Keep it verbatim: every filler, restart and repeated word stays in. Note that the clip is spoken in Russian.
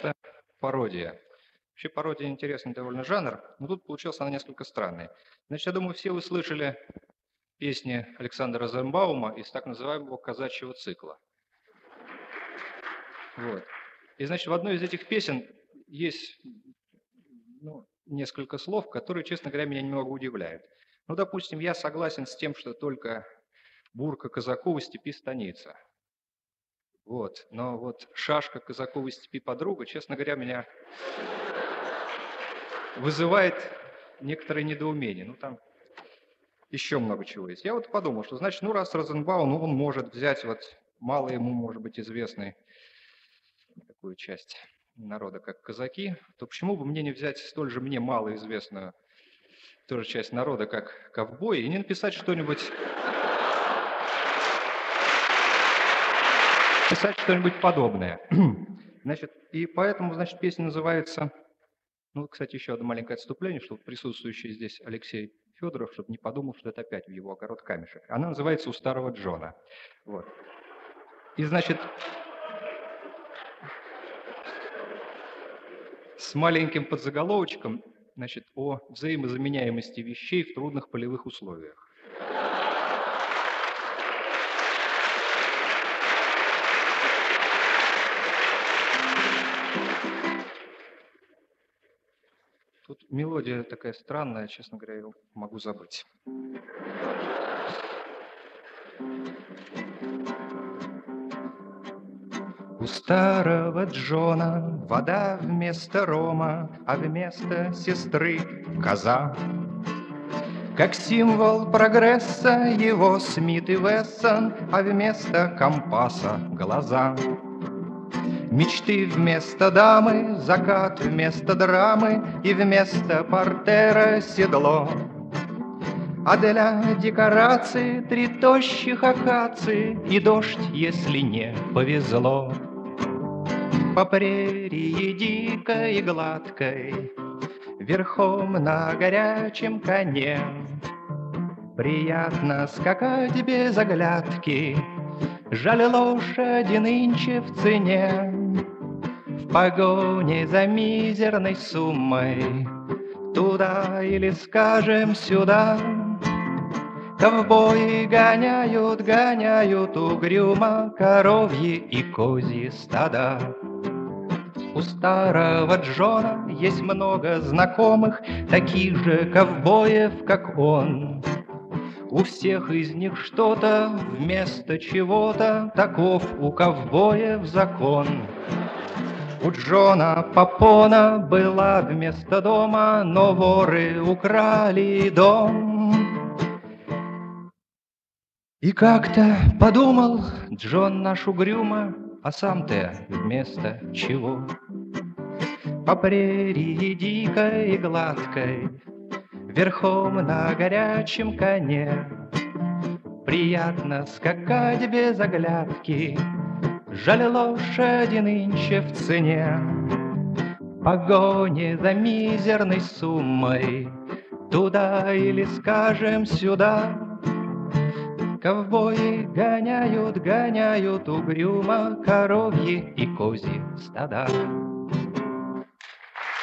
это пародия. Вообще пародия интересный довольно жанр, но тут получилась она несколько странной. Значит, я думаю, все вы слышали песни Александра Розенбаума из так называемого казачьего цикла. Вот. И, значит, в одной из этих песен есть ну, несколько слов, которые, честно говоря, меня немного удивляют. Ну, допустим, я согласен с тем, что только бурка казакова степи станица. Вот. Но вот шашка казаковой степи подруга, честно говоря, меня вызывает некоторое недоумение. Ну, там еще много чего есть. Я вот подумал, что, значит, ну, раз Розенбаум, ну, он может взять вот мало ему, может быть, известный такую часть народа, как казаки, то почему бы мне не взять столь же мне малоизвестную тоже часть народа, как ковбои, и не написать что-нибудь... писать что-нибудь подобное. Значит, и поэтому, значит, песня называется... Ну, кстати, еще одно маленькое отступление, что присутствующий здесь Алексей Федоров, чтобы не подумал, что это опять в его огород камешек. Она называется «У старого Джона». Вот. И, значит, с маленьким подзаголовочком, значит, о взаимозаменяемости вещей в трудных полевых условиях. Тут мелодия такая странная, честно говоря, я могу забыть. У старого Джона вода вместо рома, а вместо сестры коза. Как символ прогресса его Смит и Вессон, а вместо компаса глаза. Мечты вместо дамы, закат вместо драмы и вместо портера седло. А для декорации три тощих акации и дождь, если не повезло. По прерии дикой и гладкой, верхом на горячем коне, приятно скакать без оглядки, жаль, лошади нынче в цене. В погоне за мизерной суммой, туда или, скажем, сюда, ковбои гоняют, гоняют угрюмо коровьи и козьи стада. У старого Джона есть много знакомых, таких же ковбоев, как он. У всех из них что-то вместо чего-то, таков у ковбоев закон. У Джона Попона была вместо дома, но воры украли дом. И как-то подумал Джон наш угрюмо, а сам-то вместо чего? По прерии дикой и гладкой, верхом на горячем коне, приятно скакать без оглядки, жаль, лошади нынче в цене. В погоне за мизерной суммой, туда или, скажем, сюда, ковбои гоняют, гоняют угрюмо коровьи и козьи стада.